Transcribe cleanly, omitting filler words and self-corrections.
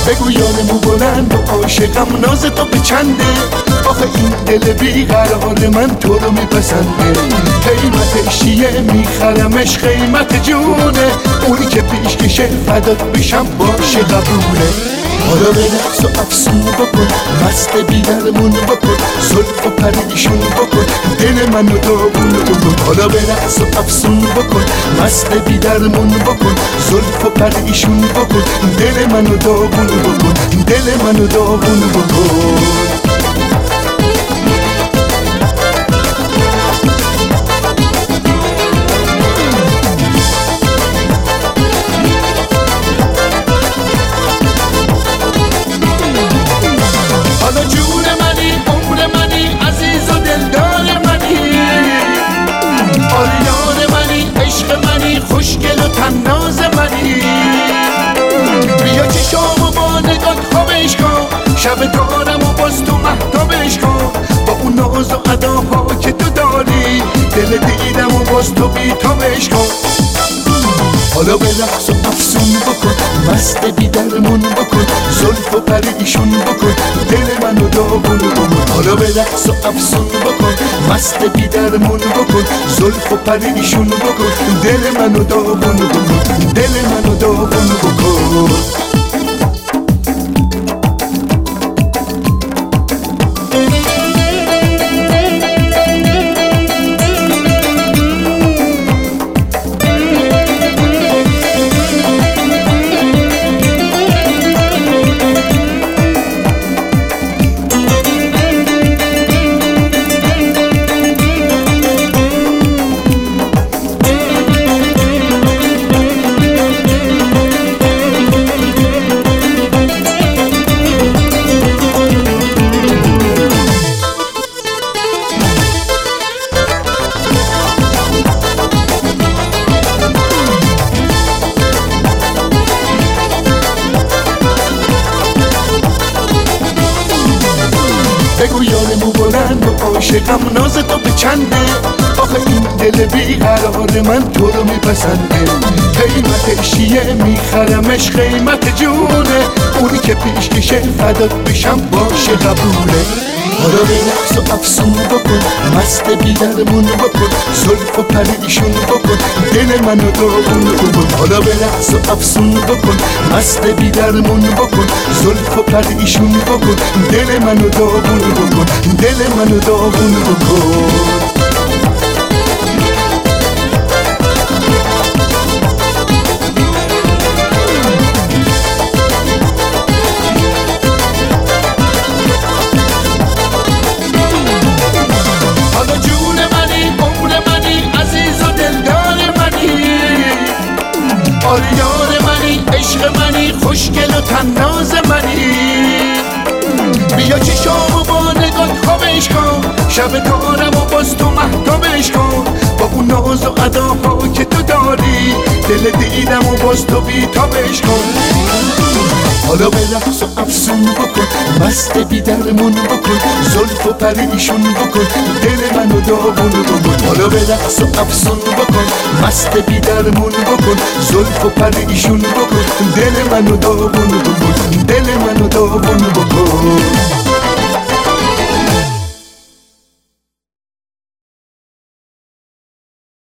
بگو یارمو بلند و عاشقم ناز تو به چنده، آخه این دل بیقرار من تو رو میپسنده. قیمتش چیه میخرمش قیمت جونه، اونی که پیش کشه فدات بشم باشه قبوله. حالا به رقص و افسون بکن، مست بیدرمون بکن، زلف و پریشون بکن، دل منو داغون بکن. حالا به رقص و افسون بکن، مست بیدرمون بکن، زلف و پریشون بکن، دل منو داغون بکن، دل منو داغون بکن. خوشگل و تناز منی، بیا چشامو با نگات خوابش کن، شب دارم و باز تو مهتابش کن. با اون ناز و اداها که تو داری، دل دیدم و باز تو بیتابش کن. حالا به رقص و افسون بکن، مست بیدرمون بکن، زلف و پریشون بکن، دل منو داغون بکن. حالا به رقص و افسون بکن، مست بیدرمون بکن، زلف و پریشون بکن، دل منو داغون بکن، دل منو داغون بکن. بگو یارمو بلند و عاشقم ناز تو به چنده، آخه این دل بیقرار من تو رو میپسنده. قیمتش چیه میخرمش قیمت جونه، اونی که پیش کشه فدات بشم باشه قبوله. حالا به رقص و افسون بکن، مست بیدرمون بکن، زلف و پریشون بکن، دل منو داغون بکن. حالا به رقص و افسون بکن، مست بیدرمون بکن، زلف و پریشون بکن، دل منو داغون بکن، دل منو داغون بکن. یار منی، عشق منی، خوشگل و تناز منی، بیا چشامو با نگات خوابش کن، شب کارم و باز تو مهتابش کن. با اون ناز و اداها که تو داری، دل دیدم و باز تو بیتابش کن. حالا به رقص و افسون بکن، مست بیدرمون بکن، زلف و پریشون بکن، دل منو داغون بکن. حالا به رقص و افسون بکن، مست بیدرمون بکن، زلف و پریشون بکن، دل منو داغون بکن، دل منو داغون بکن.